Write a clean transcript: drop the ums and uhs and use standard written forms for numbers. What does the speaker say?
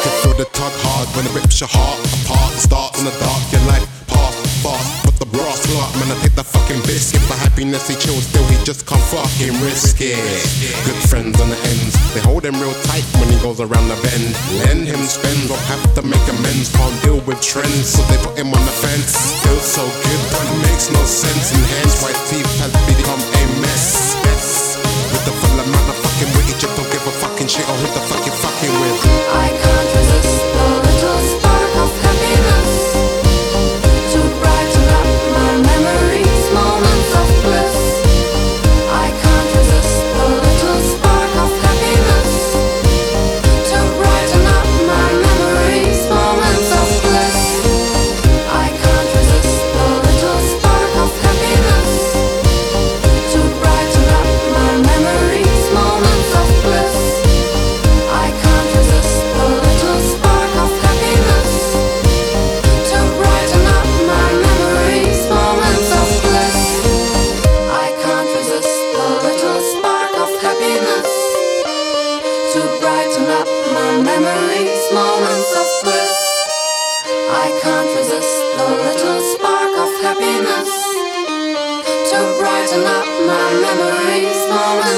can feel the tug hard when it rips your heart apart. It starts in the dark, your life pass fast. But the brass clock, man, I take the fucking biscuit. For happiness he chills, still he just can't fucking risk it. Good friends on the ends, they hold him real tight when he goes around the bend. Lend him spends or have to make amends. Can't deal with trends, so they put him on the fence. Feels so good, but it makes no sense. And hence why teeth has become a mess. With the full amount of fucking wit, you just don't give a fucking shit on who the fuck you're fucking with. I can't resist the little spark of happiness to brighten up my memories, moments of bliss. I can't resist the little spark of happiness to brighten up my memories, moments of bliss. I can't resist the little spark of happiness to brighten up my memories, moments of bliss. I can't resist the little spark of happiness to brighten up my memories, moments of bliss. I can't resist the little spark of happiness to brighten up my memories, moments of bliss. I can't resist the little spark of happiness to brighten up my memories, moments